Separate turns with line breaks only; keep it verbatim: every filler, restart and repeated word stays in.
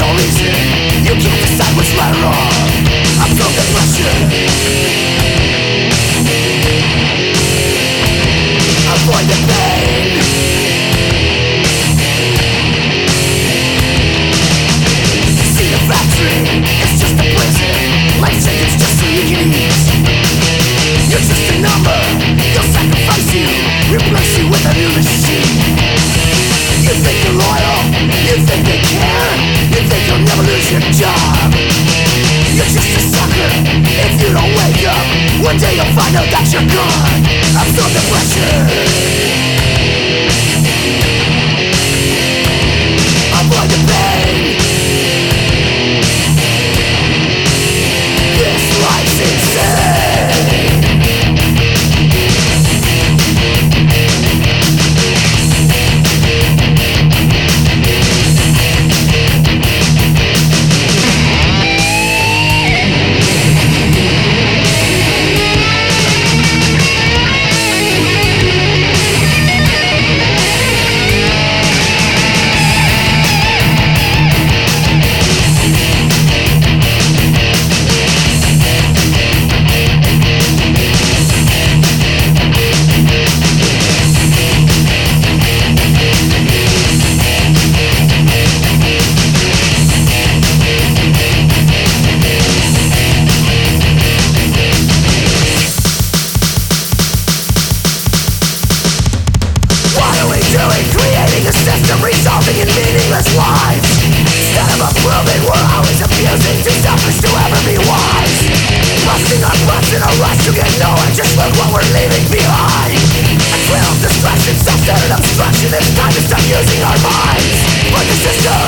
no reason. You can't decide what's right or wrong. I'm so depression. Avoid the pain. See the factory, it's just a prison. Life sentence just so you can eat. You're just a number, they'll sacrifice you, replace you with a new machine. You think you're loyal, you think they care, you think you'll never lose your job. You're just a sucker if you don't wake up. One day you'll find out that you're gone. Absorb the pressure. Avoid the pain. This life's insane. Creating a system resulting in meaningless lives. Instead of approving, we're always abusing. Too selfish to ever be wise. Busting our butts in a rush to get nowhere. Just look what we're leaving behind. A trail of distraction, self-centered obstruction. It's time to start using our minds. But the system